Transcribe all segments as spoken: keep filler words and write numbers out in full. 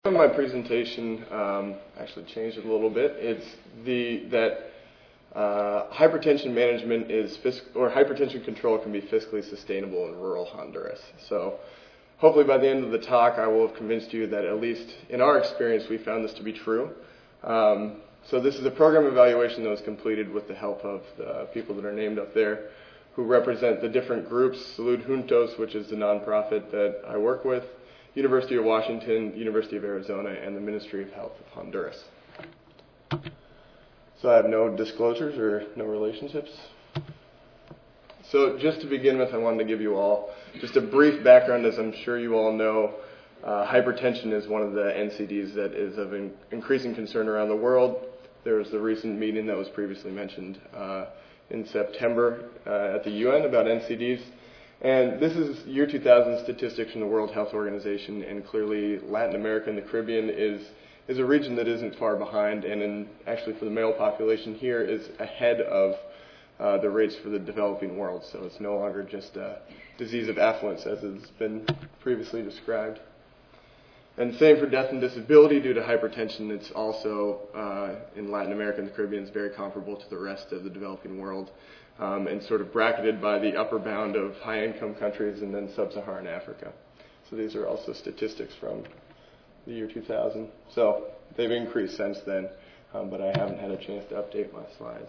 My presentation um, actually changed a little bit. It's the that uh, hypertension management is fisc or hypertension control can be fiscally sustainable in rural Honduras. So hopefully by the end of the talk I will have convinced you that at least in our experience we found this to be true. Um, so this is a program evaluation that was completed with the help of the people that are named up there who represent the different groups, Salud Juntos, which is the nonprofit that I work with, University of Washington, University of Arizona, and the Ministry of Health of Honduras. So I have no disclosures or no relationships. So just to begin with, I wanted to give you all just a brief background. As I'm sure you all know, uh, hypertension is one of the N C Ds that is of in increasing concern around the world. There was the recent meeting that was previously mentioned uh, in September uh, at the U N about N C Ds. And this is year two thousand statistics from the World Health Organization, and clearly Latin America and the Caribbean is is a region that isn't far behind, and in, actually for the male population here is ahead of uh, the rates for the developing world. So it's no longer just a disease of affluence as has been previously described. And same for death and disability due to hypertension. It's also uh, in Latin America and the Caribbean is very comparable to the rest of the developing world. Um, and sort of bracketed by the upper bound of high-income countries and then sub-Saharan Africa. So these are also statistics from the year two thousand. So they've increased since then, um, but I haven't had a chance to update my slides.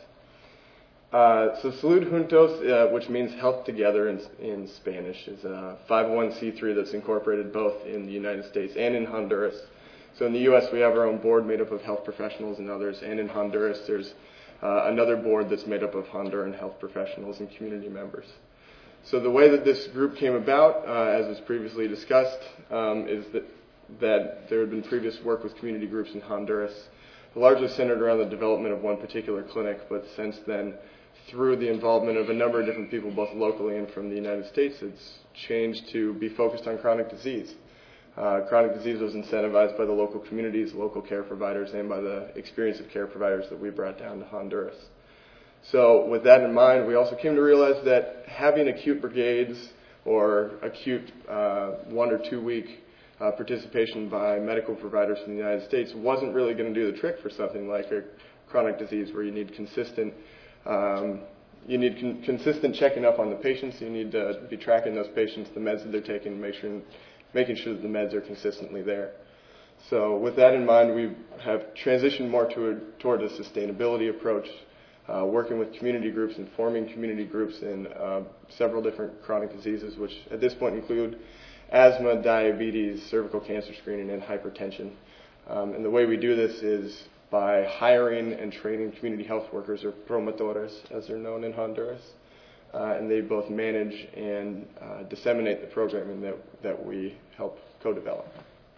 Uh, so Salud Juntos, uh, which means Health Together in, in Spanish, is a five oh one c three that's incorporated both in the United States and in Honduras. So in the U S we have our own board made up of health professionals and others, and in Honduras there's Uh, another board that's made up of Honduran health professionals and community members. So the way that this group came about, uh, as was previously discussed, um, is that, that there had been previous work with community groups in Honduras, largely centered around the development of one particular clinic, but since then, through the involvement of a number of different people, both locally and from the United States, it's changed to be focused on chronic disease. Uh, chronic disease was incentivized by the local communities, local care providers, and by the experience of care providers that we brought down to Honduras. So with that in mind, we also came to realize that having acute brigades or acute uh, one or two week uh, participation by medical providers from the United States wasn't really going to do the trick for something like a chronic disease where you need consistent um, you need con consistent checking up on the patients. You need to be tracking those patients, the meds that they're taking, make sure making sure that the meds are consistently there. So with that in mind, we have transitioned more to a, toward a sustainability approach, uh, working with community groups and forming community groups in uh, several different chronic diseases, which at this point include asthma, diabetes, cervical cancer screening, and hypertension. Um, and the way we do this is by hiring and training community health workers, or promotores, as they're known in Honduras. Uh, and they both manage and uh, disseminate the programming that, that we help co-develop.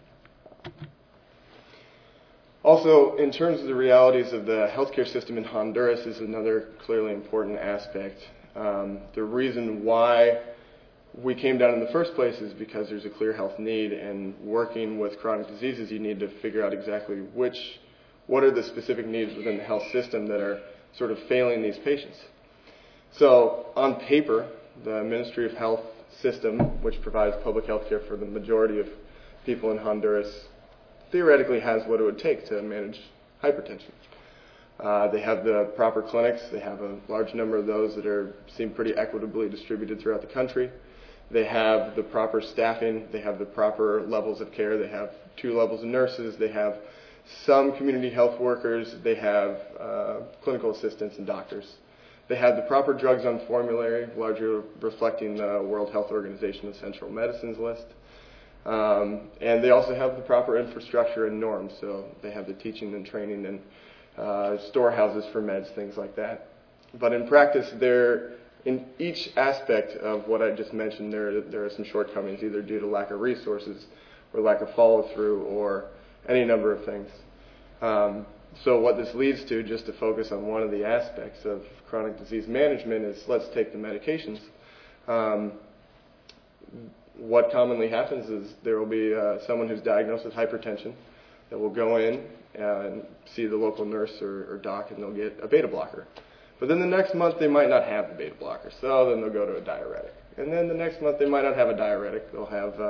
Also, in terms of the realities of the healthcare system in Honduras is another clearly important aspect. Um, the reason why we came down in the first place is because there's a clear health need, and working with chronic diseases, you need to figure out exactly which, what are the specific needs within the health system that are sort of failing these patients. So on paper, the Ministry of Health system, which provides public health care for the majority of people in Honduras, theoretically has what it would take to manage hypertension. Uh, they have the proper clinics. They have a large number of those that are seem pretty equitably distributed throughout the country. They have the proper staffing. They have the proper levels of care. They have two levels of nurses. They have some community health workers. They have uh, clinical assistants and doctors. They have the proper drugs on formulary, largely reflecting the World Health Organization Essential Medicines list. Um, and they also have the proper infrastructure and norms, so they have the teaching and training and uh, storehouses for meds, things like that. But in practice, there, in each aspect of what I just mentioned, there, there are some shortcomings, either due to lack of resources or lack of follow-through or any number of things. Um, So what this leads to, just to focus on one of the aspects of chronic disease management, is let's take the medications. Um, what commonly happens is there will be uh, someone who's diagnosed with hypertension that will go in and see the local nurse or, or doc, and they'll get a beta blocker. But then the next month they might not have the beta blocker, so then they'll go to a diuretic. And then the next month they might not have a diuretic, they'll have uh,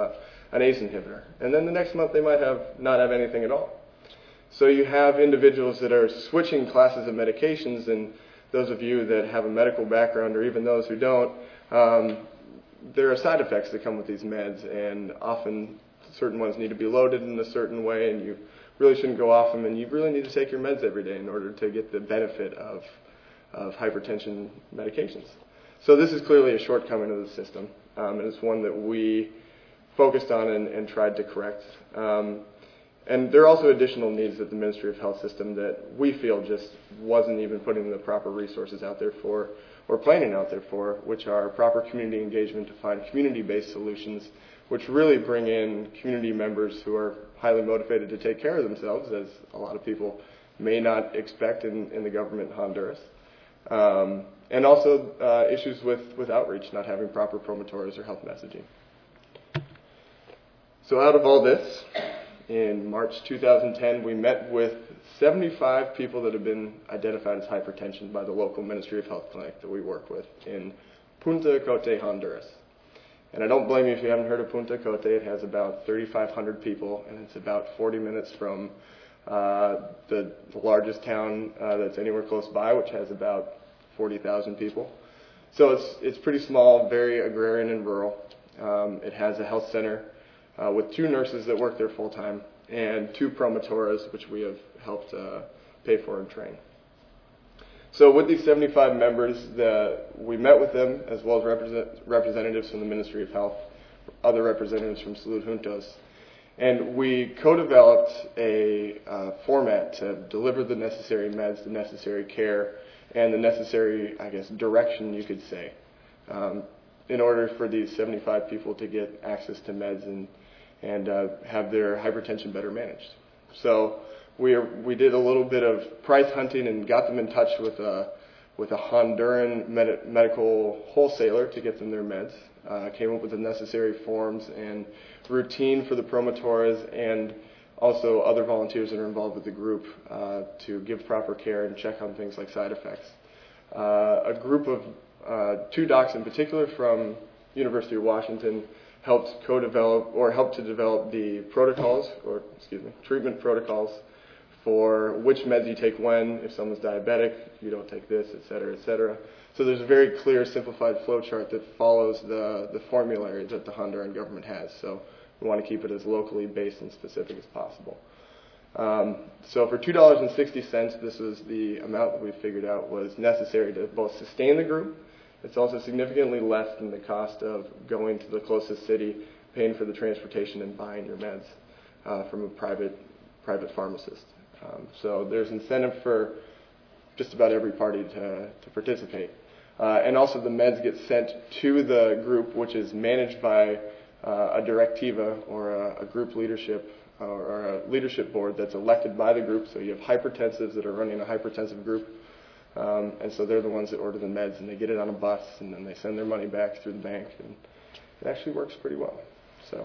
an A C E inhibitor. And then the next month they might have not have anything at all. So you have individuals that are switching classes of medications, and those of you that have a medical background, or even those who don't, um, there are side effects that come with these meds, and often certain ones need to be loaded in a certain way, and you really shouldn't go off them, and you really need to take your meds every day in order to get the benefit of, of hypertension medications. So this is clearly a shortcoming of the system, um, and it's one that we focused on and, and tried to correct. Um, and there are also additional needs that the Ministry of Health system that we feel just wasn't even putting the proper resources out there for, or planning out there for, which are proper community engagement to find community-based solutions, which really bring in community members who are highly motivated to take care of themselves, as a lot of people may not expect in, in the government in Honduras. Um, and also uh, issues with, with outreach, not having proper promotores or health messaging. So out of all this, in March two thousand ten, we met with seventy-five people that have been identified as hypertension by the local Ministry of Health clinic that we work with in Punta Cote, Honduras. And I don't blame you if you haven't heard of Punta Cote. It has about thirty-five hundred people, and it's about forty minutes from uh, the, the largest town uh, that's anywhere close by, which has about forty thousand people. So it's, it's pretty small, very agrarian and rural. Um, it has a health center uh, with two nurses that work there full-time, and two promotoras, which we have helped uh, pay for and train. So with these seventy-five members, the, we met with them, as well as represent, representatives from the Ministry of Health, other representatives from Salud Juntos, and we co-developed a uh, format to deliver the necessary meds, the necessary care, and the necessary, I guess, direction, you could say, um, in order for these seventy-five people to get access to meds and, and uh, have their hypertension better managed. So We, are, we did a little bit of price hunting and got them in touch with a, with a Honduran med- medical wholesaler to get them their meds. Uh, came up with the necessary forms and routine for the promotoras and also other volunteers that are involved with the group uh, to give proper care and check on things like side effects. Uh, a group of uh, two docs in particular from University of Washington helped co-develop or helped to develop the protocols, or excuse me, treatment protocols for which meds you take when, if someone's diabetic, you don't take this, et cetera, et cetera. So there's a very clear, simplified flow chart that follows the, the formulary that the Honduran government has. So we want to keep it as locally based and specific as possible. Um, so for two dollars and sixty cents, this was the amount that we figured out was necessary to both sustain the group. It's also significantly less than the cost of going to the closest city, paying for the transportation, and buying your meds uh, from a private private pharmacist. Um, so there's incentive for just about every party to, to participate. Uh, and also the meds get sent to the group, which is managed by uh, a directiva or a, a group leadership or, or a leadership board that's elected by the group. So you have hypertensives that are running a hypertensive group. Um, and so they're the ones that order the meds, and they get it on a bus, and then they send their money back through the bank. And it actually works pretty well. So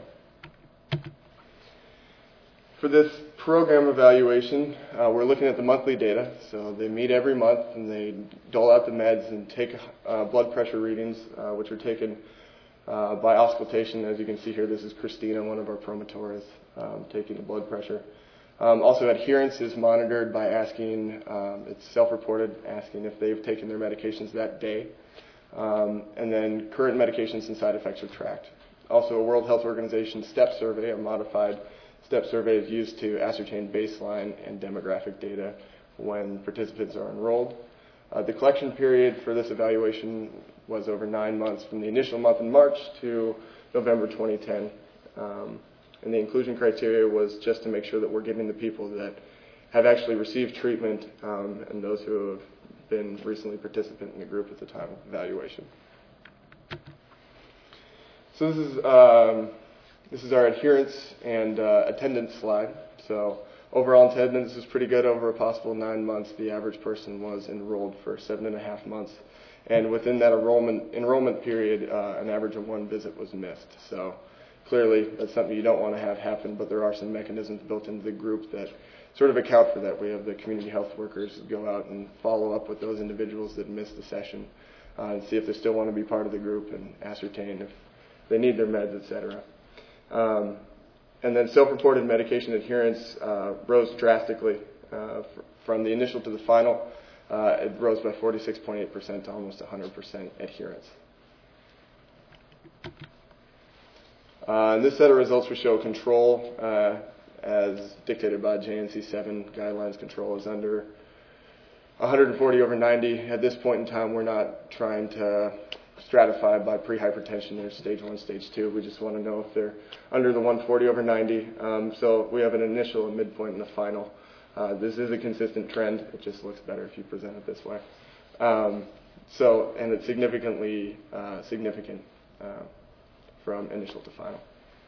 for this program evaluation, uh, we're looking at the monthly data. So they meet every month, and they dole out the meds and take uh, blood pressure readings, uh, which are taken uh, by auscultation. As you can see here, this is Christina, one of our promotoras, um, taking the blood pressure. Um, also, adherence is monitored by asking, um, it's self-reported, asking if they've taken their medications that day. Um, and then current medications and side effects are tracked. Also, a World Health Organization STEP survey, a modified STEP survey, is used to ascertain baseline and demographic data when participants are enrolled. Uh, the collection period for this evaluation was over nine months, from the initial month in March to November twenty ten. Um, and the inclusion criteria was just to make sure that we're getting the people that have actually received treatment um, and those who have been recently participant in the group at the time of evaluation. So this is um, this is our adherence and uh, attendance slide. So overall attendance is pretty good. Over a possible nine months, the average person was enrolled for seven and a half months, and within that enrollment enrollment period, uh, an average of one visit was missed. So clearly, that's something you don't want to have happen, but there are some mechanisms built into the group that sort of account for that. We have the community health workers go out and follow up with those individuals that missed the session uh, and see if they still want to be part of the group and ascertain if they need their meds, et cetera. Um, and then self-reported medication adherence uh, rose drastically uh, fr- from the initial to the final. Uh, it rose by forty-six point eight percent to almost one hundred percent adherence. Uh, in this set of results, we show control uh, as dictated by J N C seven guidelines. Control is under one hundred forty over ninety. At this point in time, we're not trying to stratify by pre-hypertension or stage one, stage two. We just want to know if they're under the one forty over ninety. Um, so we have an initial, a midpoint, and a final. Uh, this is a consistent trend. It just looks better if you present it this way. Um, so, and it's significantly uh, significant uh, from initial to final.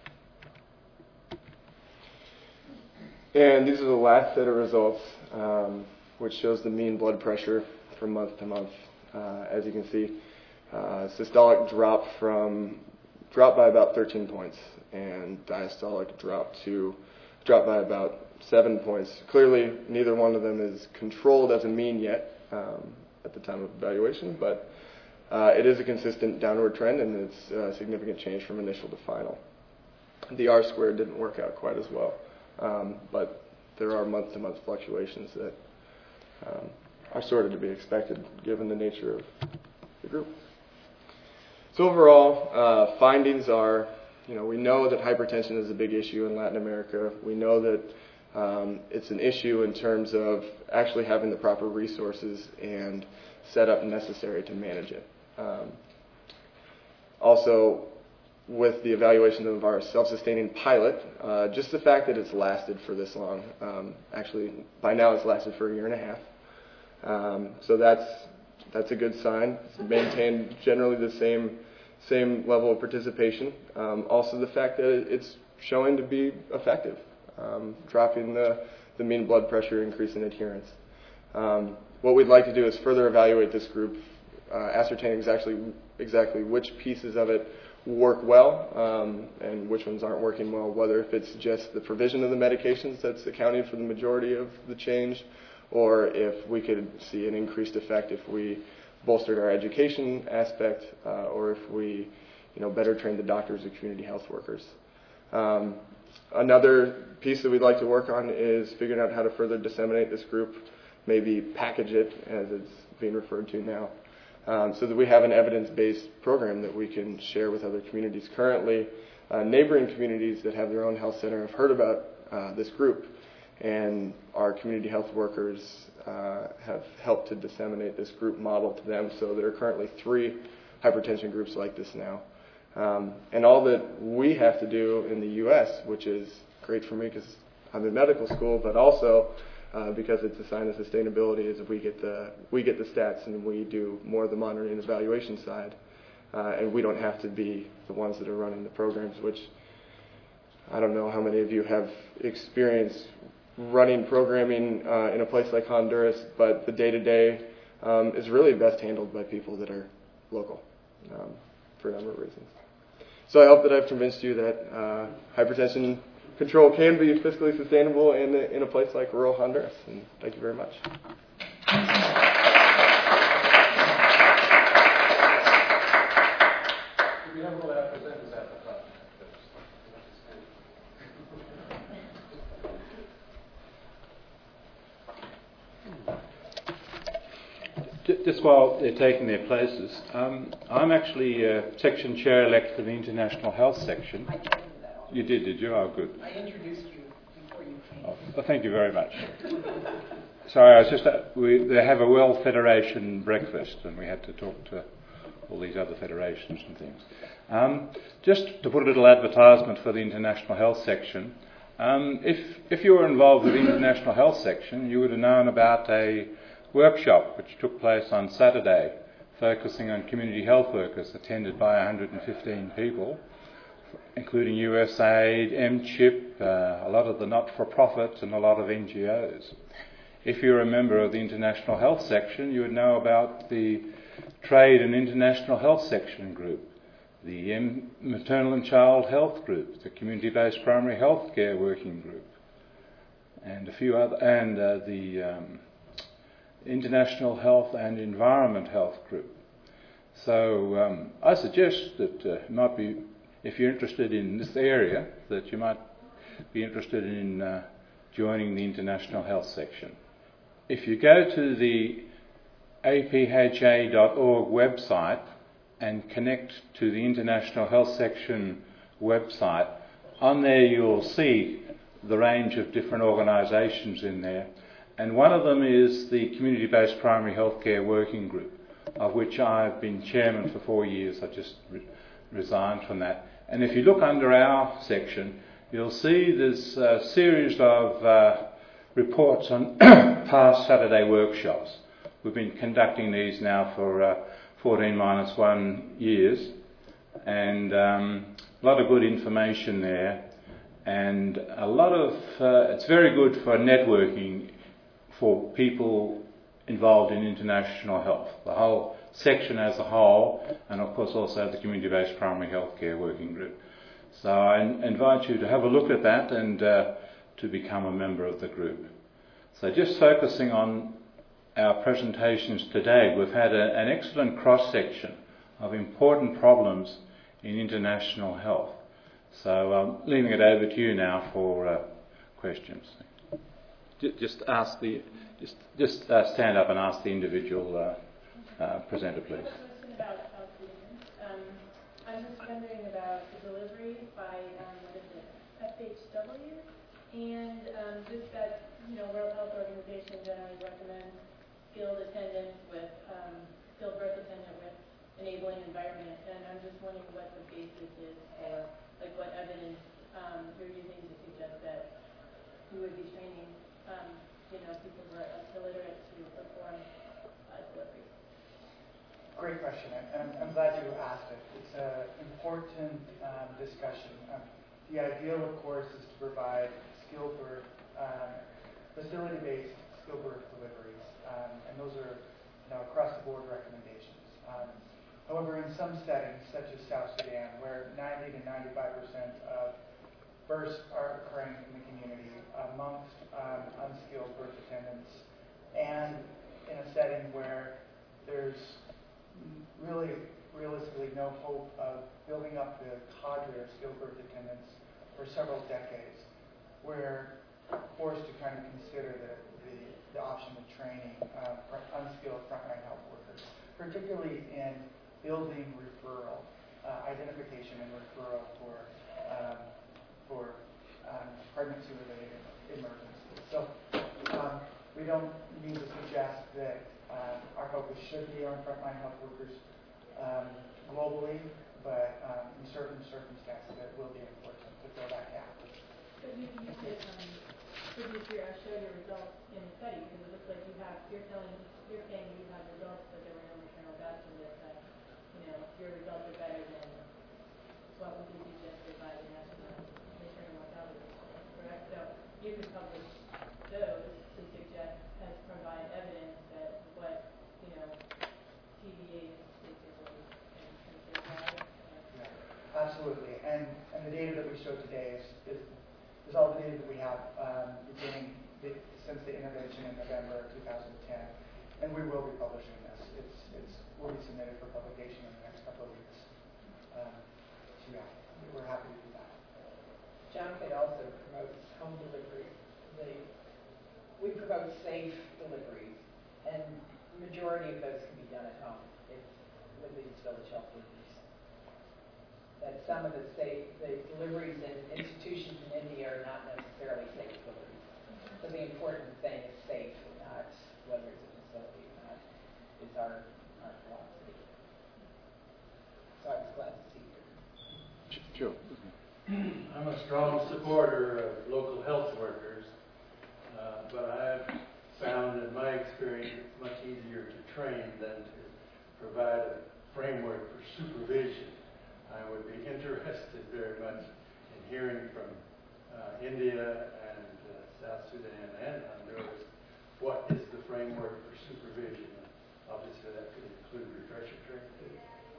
And these are the last set of results, um, which shows the mean blood pressure from month to month. Uh, as you can see, uh, systolic dropped from dropped by about thirteen points, and diastolic dropped to dropped by about seven points. Clearly, neither one of them is controlled as a mean yet um, at the time of evaluation, but uh, it is a consistent downward trend, and it's a significant change from initial to final. The R squared didn't work out quite as well, um, but there are month-to-month fluctuations that um, are sort of to be expected given the nature of the group. So overall, uh, findings are, you know, we know that hypertension is a big issue in Latin America. We know that um, it's an issue in terms of actually having the proper resources and setup necessary to manage it. Um, also, with the evaluation of our self-sustaining pilot, uh, just the fact that it's lasted for this long, um, actually by now it's lasted for a year and a half. Um, so that's that's a good sign. It's maintained generally the same same level of participation. Um, also the fact that it's showing to be effective, um, dropping the, the mean blood pressure, increasing adherence. Um, what we'd like to do is further evaluate this group, uh, ascertain exactly exactly which pieces of it work well um, and which ones aren't working well, whether if it's just the provision of the medications that's accounting for the majority of the change, or if we could see an increased effect if we bolstered our education aspect, uh, or if we, you know, better trained the doctors or community health workers. Um, another piece that we'd like to work on is figuring out how to further disseminate this group, maybe package it as it's being referred to now, um, so that we have an evidence-based program that we can share with other communities. Currently, uh, neighboring communities that have their own health center have heard about uh, this group, and our community health workers uh, have helped to disseminate this group model to them. So there are currently three hypertension groups like this now. Um, and all that we have to do in the U S, which is great for me because I'm in medical school, but also uh, because it's a sign of sustainability, is if we get the we get the stats and we do more of the monitoring and evaluation side, uh, and we don't have to be the ones that are running the programs, which I don't know how many of you have experienced running programming uh, in a place like Honduras, but the day-to-day um, is really best handled by people that are local um, for a number of reasons. So I hope that I've convinced you that uh, hypertension control can be fiscally sustainable in a, in a place like rural Honduras, and thank you very much. We have all our presenters at the front. Just while they're taking their places, um, I'm actually uh, section chair-elect for the International Health section. I told you that already. You did, did you? Oh, good. I introduced you before you came. Oh, well, thank you very much. Sorry, I was just, uh, we, they have a World Federation breakfast, and we had to talk to all these other federations and things. Um, just to put a little advertisement for the International Health section, um, if, if you were involved with the International Health section, you would have known about a workshop which took place on Saturday, focusing on community health workers, attended by one hundred fifteen people, including U S A I D, M CHIP, uh, a lot of the not-for-profits and a lot of N G Os. If you're a member of the International Health section, you would know about the Trade and International Health section group, the M- Maternal and Child Health group, the Community-Based Primary Health Care Working Group, and a few other, and uh, the um, International Health and Environment Health Group. So um, I suggest that uh, it might be if you're interested in this area, that you might be interested in uh, joining the International Health section. If you go to the A P H A dot org website and connect to the International Health section website, on there you'll see the range of different organisations in there, and one of them is the Community-Based Primary Healthcare Working Group, of which I've been chairman for four years. I just re- resigned from that. And if you look under our section, you'll see there's a series of uh, reports on past Saturday workshops. We've been conducting these now for uh, fourteen minus one years, and um, a lot of good information there, and a lot of, uh, it's very good for networking for people involved in international health, the whole section as a whole, and of course also the Community-Based Primary Healthcare Working Group. So I invite you to have a look at that and uh, to become a member of the group. So just focusing on our presentations today, we've had a, an excellent cross-section of important problems in international health. So I'm leaving it over to you now for uh, questions. Just ask the, just, just uh, stand up and ask the individual uh, uh, presenter, please. I have a question about health treatment. Um, I'm just wondering about the delivery by, um, what is it, F H W, and um, just that, you know, World Health Organization generally recommends skilled attendance with, um, skilled birth attendant with enabling environment, and I'm just wondering what the basis is for, like what evidence um, you're using to suggest that you would be training, um, you know, people who are illiterate to perform uh, deliveries. Great question, and I'm, I'm glad you asked it. It's an important um, discussion. Um, the ideal, of course, is to provide skilled birth, um, facility-based skilled birth deliveries, um, and those are, you know, across-the-board recommendations. Um, however, in some settings, such as South Sudan, where ninety to ninety-five percent of births are occurring in the community amongst um, unskilled birth attendants, and in a setting where there's really, realistically, no hope of building up the cadre of skilled birth attendants for several decades, we're forced to kind of consider the, the, the option of training uh, for unskilled frontline health workers, particularly in building referral, uh, identification and referral for um, for um, pregnancy-related emergencies. So um, we don't mean to suggest that uh, our focus should be on frontline health workers um, globally, but um, in certain circumstances it will be important to fill that gap. But you, you could um, produce your, show your results in the study, because it looks like you have, you're telling, you're saying you have results, but there were no maternal deaths, and that, you know, your results are better than what would be suggested by the national maternal mortality report, correct? So you could publish those to suggest, as provide evidence that what, you know, T V A is basically considered. Yeah, absolutely. And and the data that we showed today is is, is all the data that we have um, beginning the, since the intervention in November of two thousand ten, and we will be publishing this. It's it's will be submitted for publication in the next couple of weeks. Um, so yeah, we're happy to do that. John Pitt also promotes home deliveries. They, we promote safe deliveries, and the majority of those can be done at home. It's with these village health workers. That some of the safe, the deliveries in institutions in India are not necessarily safe deliveries. So the important thing is safe, not whether it's a facility or not, is our, our philosophy. So I was glad to see you. Sure. I'm a strong supporter of local health workers, uh, but I've found in my experience it's much easier to train than to provide a framework for supervision. I would be interested very much in hearing from uh, India and uh, South Sudan and Honduras what is the framework for supervision. Obviously that could include refresher training too.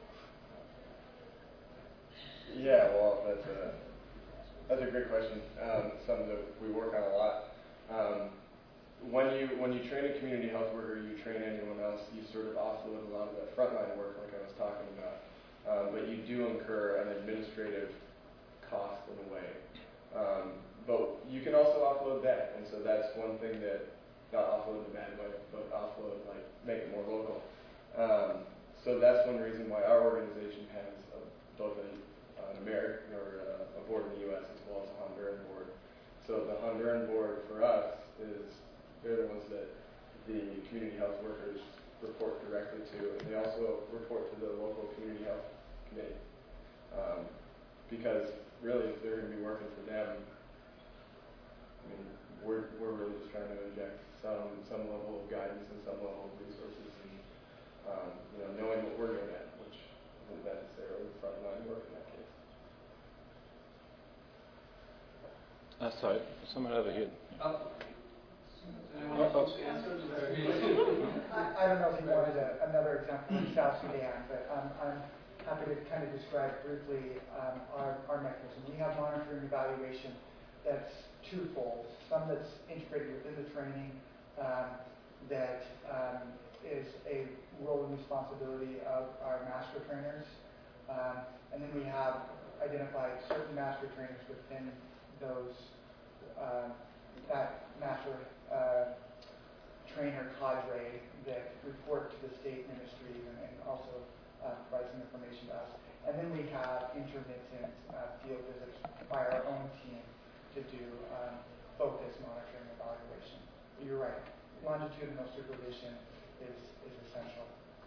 Yeah, well, that's a that's a great question. Um, something that we work on a lot. Um, when you when you train a community health worker, you train anyone else. You sort of offload a lot of that frontline work, like I was talking about. um, but you do incur an administrative cost in a way. Um, but you can also offload that, and so that's one thing that, not offload in a bad way, but offload, like make it more local. Um, so that's one reason why our organization has a, both an, an American or a, a board in the U S as well as a Honduran board. So the Honduran board for us is, they're the ones that the community health workers report directly to, and they also report to the local community health committee. Um, because really, if they're going to be working for them, I mean, we're we're really just trying to inject some some level of guidance and some level of resources, and um, you know, knowing what we're good at, which isn't necessarily frontline work in that case. Uh, sorry, someone over here. Oh. Oh, oh. I, I don't know if you wanted a, another example from South Sudan, but um, I'm happy to kind of describe briefly um, our, our mechanism. We have monitoring evaluation that's twofold. Some that's integrated within the training um, that um, is a role and responsibility of our master trainers. Um, and then we have identified certain master trainers within those, uh, that master uh, trainer cadre that report to the state ministries and, and also uh, provide some information to us. And then we have intermittent uh, field visits by our own team to do um, focus monitoring evaluation. You're right. Longitudinal supervision is, is essential.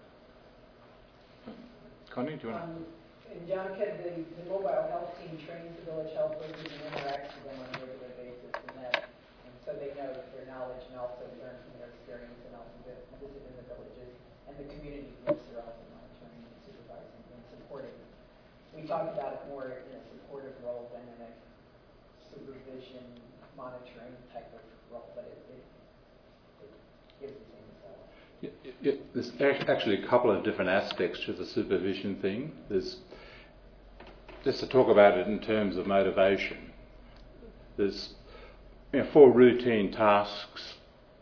Connie, do you want to? Um, in John Ked, the, the mobile health team trains the village health workers and interacts with them on a regular basis, and that, and so they know their knowledge and also learn from their experience and also visit in the villages. And the community groups are also monitoring and supervising and supporting. We talk about it more in a supportive role than in a supervision, monitoring type of role, but it, it, it gives the same result. Yeah, yeah, there's actually a couple of different aspects to the supervision thing. There's, just to talk about it in terms of motivation, there's, you know, for routine tasks,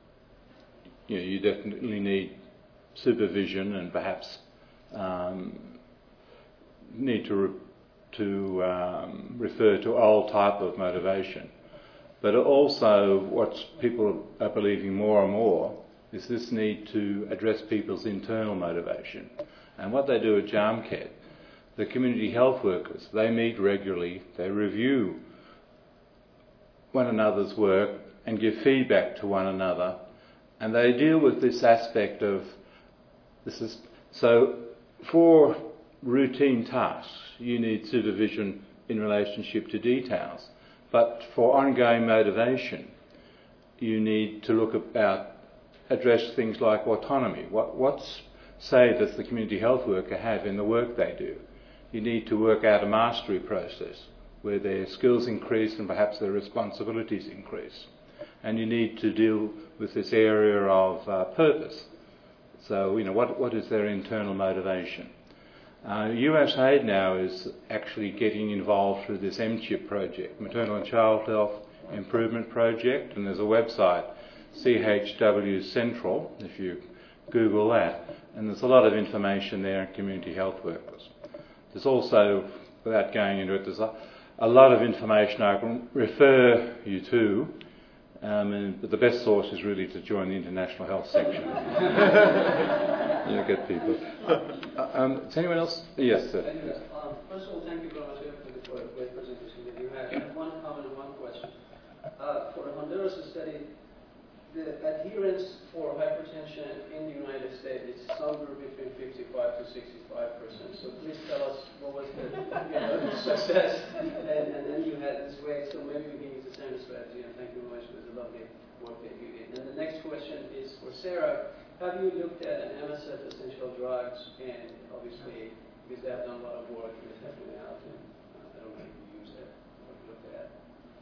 you know, you definitely need supervision and perhaps um, need to re- to um, refer to all type of motivation. But also what people are believing more and more is this need to address people's internal motivation. And what they do at JAMCAT, the community health workers, they meet regularly, they review one another's work and give feedback to one another, and they deal with this aspect of this is so for routine tasks you need supervision in relationship to details, but for ongoing motivation you need to look about address things like autonomy. What what's say does the community health worker have in the work they do? You need to work out a mastery process where their skills increase and perhaps their responsibilities increase. And you need to deal with this area of uh, purpose. So, you know, what what is their internal motivation? Uh, USAID now is actually getting involved through this M CHIP project, Maternal and Child Health Improvement Project, and there's a website, C H W Central, if you Google that, and there's a lot of information there on community health workers. There's also, without going into it, there's a, a lot of information I can refer you to, um, and, but the best source is really to join the International Health section. You get people. Uh, um, is anyone else? Yes, sir. Yes. Um, first of all, thank you very much for the great presentation that you had. Yeah. One comment and one question. Uh, for the Honduras study, the adherence for hypertension in the United States is somewhere between fifty-five to sixty-five percent. So please tell us what was the you know, success, and, and then you had this way. So maybe we can use the same strategy. And thank you very much for the lovely work that you did. And the next question is for Sarah. Have you looked at an M S F essential drugs? And obviously, because they have done a lot of work with helping out, and uh, I don't know if you use it or looked at.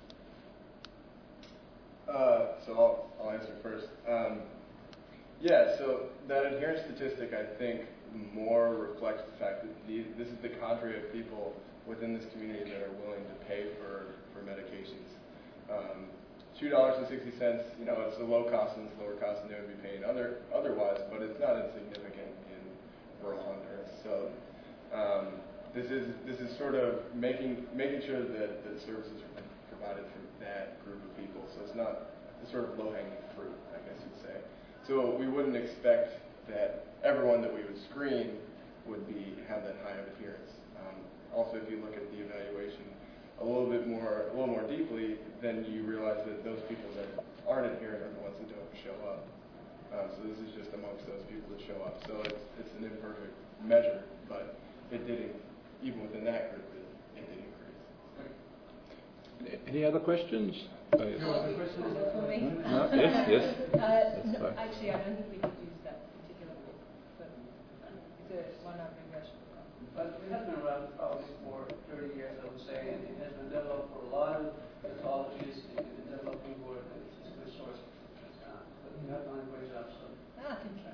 Uh, so I'll, I'll answer first. Um, yeah, so that adherence statistic, I think, more reflects the fact that the, this is the cadre of people within this community that are willing to pay for, for medications. Um, two dollars and sixty cents, you know, it's a low cost and it's lower cost than they would be paying other, otherwise, but it's not insignificant in rural Honduras. So Um, this is this is sort of making making sure that the services are provided for that group of people. So it's not it's sort of low-hanging fruit, I guess you'd say. So we wouldn't expect that everyone that we would screen would be have that high of adherence. Um, also, if you look at the evaluation a little bit more, a little more deeply, then you realize that those people that aren't adherent are the ones that don't show up. Um, so this is just amongst those people that show up. So it's it's an imperfect measure, but it did, even within that group, it, it did increase. Any other questions? Oh, yes. For me? No? Yes, yes. Uh, no, actually, I don't think we could use that particular book, but it's a one open version. But it has been around probably for thirty years, I would say, and it has been developed for a lot of pathologists and in developing work, and it's a good source for transcription. But you have done a great job, so. Ah, thank you.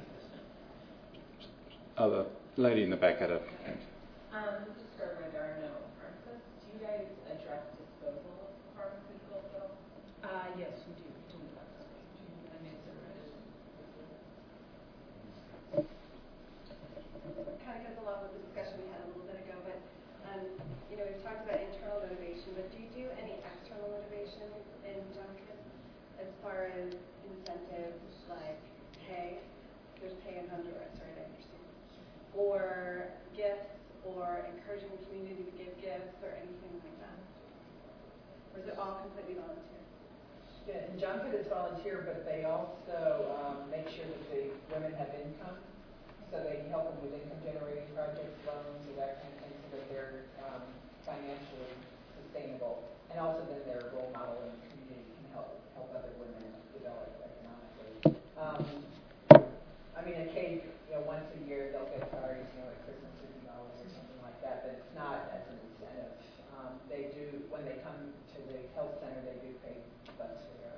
Oh, the lady in the back had a hand. Um, just for Moderno pharmacists, do you guys address disposal of pharmaceuticals at all? Uh, yes, we do. We do that. I mean, it's a kind of goes along with the discussion we had a little bit ago, but um, you know, we've talked about internal motivation, but do you do any external motivation in Junket as far as incentives like pay? There's pay in Honduras, right? I understand. Or gifts, or encouraging the community to give gifts, or anything like that? Or is it all completely volunteer? Yeah, in Junket it's volunteer, but they also um, make sure that the women have income. So they help them with income generating projects, loans, or that kind of thing, so that they're um, financially sustainable. And also then they're a role model in the community, can help help other women develop economically. Um, I mean, a cake, you know, once a year they'll get cards, you know, at Christmas fifty dollars or something like that, but it's not as an incentive. Um, they do, when they come to the health center, they do pay bus fare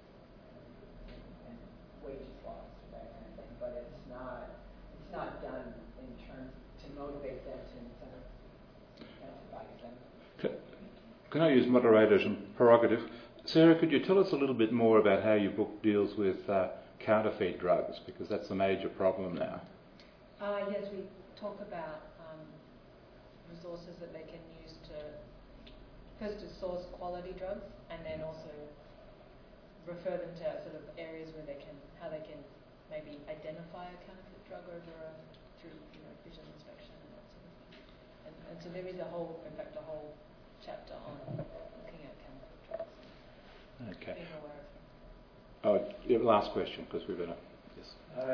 and wages lost, that kind of thing, but it's not, it's not done in terms to motivate them, to incentivize them. Can, can I use moderator's prerogative? Sarah, could you tell us a little bit more about how your book deals with uh, counterfeit drugs, because that's a major problem now? Uh, yes, we talk about um, resources that they can use to, first to source quality drugs, and then also refer them to sort of areas where they can, how they can maybe identify a counterfeit drug over a, through you know visual inspection and that sort of thing. And, and so there is a whole, in fact, a whole chapter on looking at counterfeit drugs. Okay. Being aware of them. Oh, yeah, last question, because we're going to. Yes.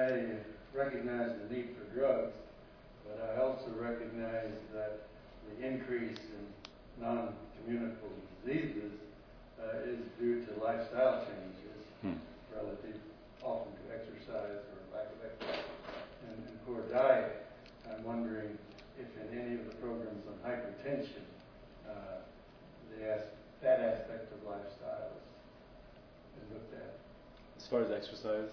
I recognize the need for drugs, but I also recognize that the increase in non-communicable diseases uh, is due to lifestyle changes Hmm. relative often to exercise or lack of exercise and, and poor diet. I'm wondering if in any of the programs on hypertension, uh, the as- that aspect of lifestyle is, is looked at. As far as exercise?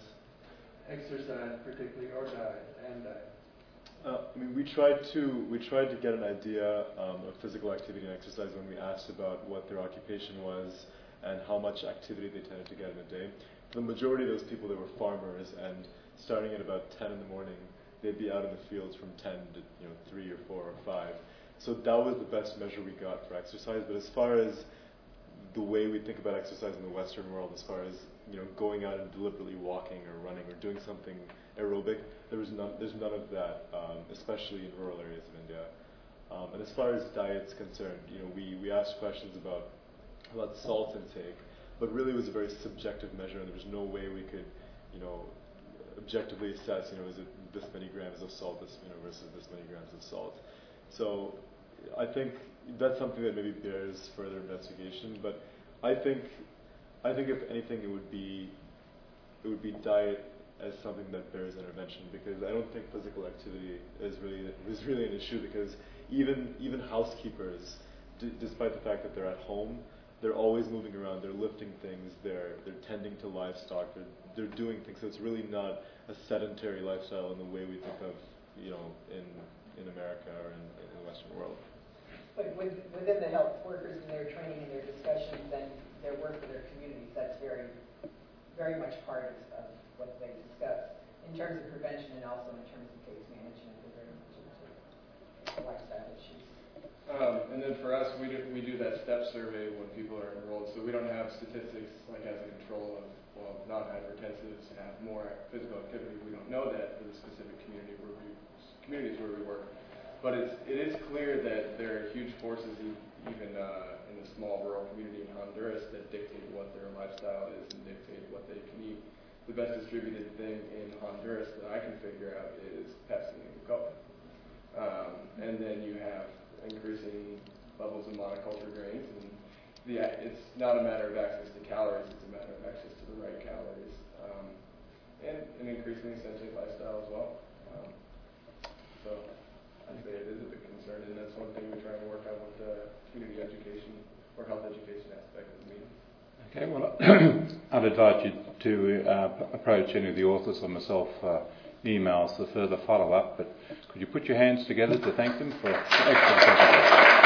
Exercise particularly, or diet, and diet. Uh, I mean, we tried to we tried to get an idea um, of physical activity and exercise when we asked about what their occupation was and how much activity they tended to get in a day. For the majority of those people, they were farmers, and starting at about ten in the morning, they'd be out in the fields from ten to you know three or four or five. So that was the best measure we got for exercise. But as far as the way we think about exercise in the Western world, as far as you know, going out and deliberately walking or running or doing something aerobic, there was none. There's none of that, um, especially in rural areas of India. Um, and as far as diet's concerned, you know, we, we asked questions about about salt intake, but really it was a very subjective measure, and there was no way we could, you know, objectively assess, you know, is it this many grams of salt, this you know, versus this many grams of salt. So I think that's something that maybe bears further investigation. But I think. I think if anything, it would be it would be diet as something that bears intervention, because I don't think physical activity is really is really an issue, because even even housekeepers, d- despite the fact that they're at home, they're always moving around. They're lifting things. They're they're tending to livestock. They're they're doing things. So it's really not a sedentary lifestyle in the way we think of you know in in America or in, in the Western world. But with, within the health workers and their training and their discussions and their work for their communities, that's very, very much part of, of what they discuss in terms of prevention and also in terms of case management. They're very much into it. lifestyle issues. Um, and then for us, we do, we do that step survey when people are enrolled, so we don't have statistics like as a control of, well, non-hypertensives have more physical activity. We don't know that for the specific community where we, communities where we work. But it's, it is clear that there are huge forces even uh, in the small rural community in Honduras that dictate what their lifestyle is and dictate what they can eat. The best distributed thing in Honduras that I can figure out is Pepsi and Coke. Um, and then you have increasing levels of monoculture grains. And the, it's not a matter of access to calories, it's a matter of access to the right calories. Um, and an increasingly sentient lifestyle as well. Um, so I'd say it is a big concern, and that's one thing we try and work out with the community education or health education aspect of the meeting. Okay, well, I'd invite you to uh, approach any of the authors or myself uh, emails for further follow-up, but could you put your hands together to thank them for excellent presentation?